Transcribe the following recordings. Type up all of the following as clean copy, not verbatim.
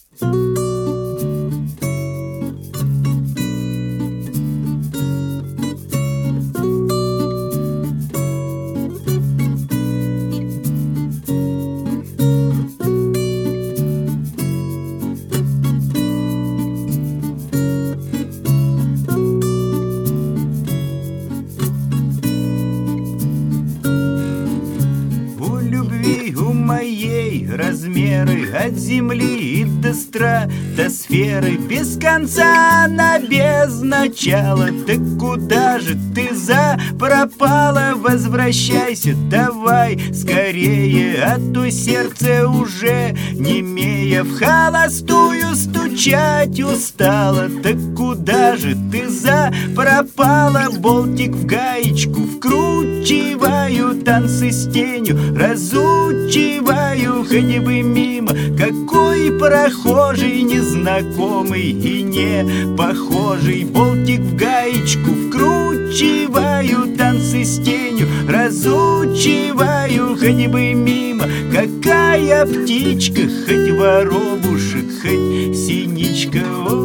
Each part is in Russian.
У моей размеры от земли и до стратосферы, без конца она без начала. Так куда же ты пропала? Возвращайся давай скорее, а то сердце уже немея в холостую стучать устала. Так куда же ты пропала? Болтик в гаечку вкручиваю, танцы с тенью разучиваю, хоть бы мимо какой прохожий, незнакомый и не похожий. Болтик в гаечку вкручиваю, танцы с тенью разучиваю, хоть бы мимо какая птичка, хоть воробушек, хоть синичка.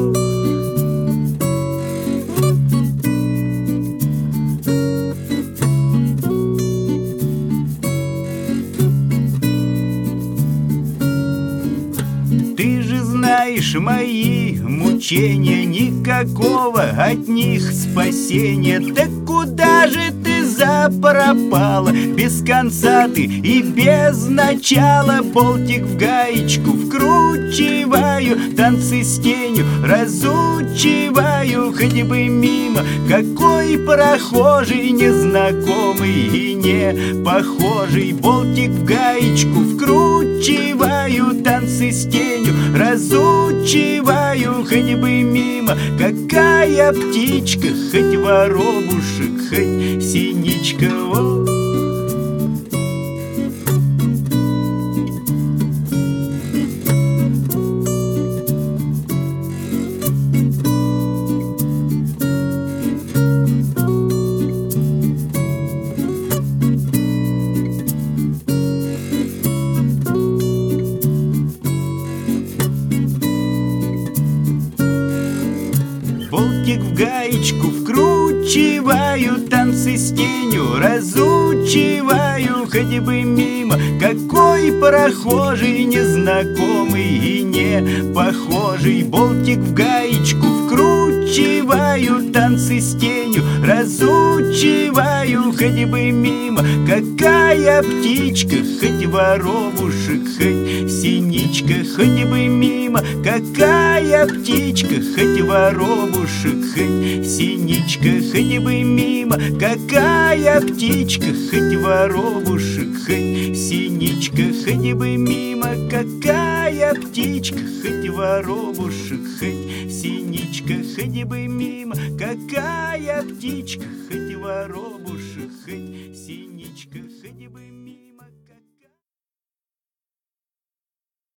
Ты же знаешь мои мучения, никакого от них спасения. Так куда же ты пропала? Без конца ты и без начала. Болтик в гаечку вкручиваю, танцы с тенью разучиваю, хоть бы мимо какой прохожий, незнакомый и не похожий. Болтик в гаечку вкручиваю, танцы с тенью разучиваю, хоть бы мимо какая птичка, хоть воробушек, хоть синичка. Болтик в гаечку вкручиваю, танцы с тенью разучиваю, хоть бы мимо какой прохожий, незнакомый и не похожий. Болтик в гаечку вкручиваю, танцы с тенью разучиваю, хоть бы мимо какая птичка, хоть воробушек, хоть синичка. Хоть бы мимо какая птичка, хоть воробушек, хоть синичка. Хоть бы мимо какая птичка, хоть воробушек, хоть синичка. Хоть бы мимо какая птичка, хоть воробушек, хоть синичка. Хоть бы мимо какая птичка, хоть воробушек, хоть синичка. Хоть бы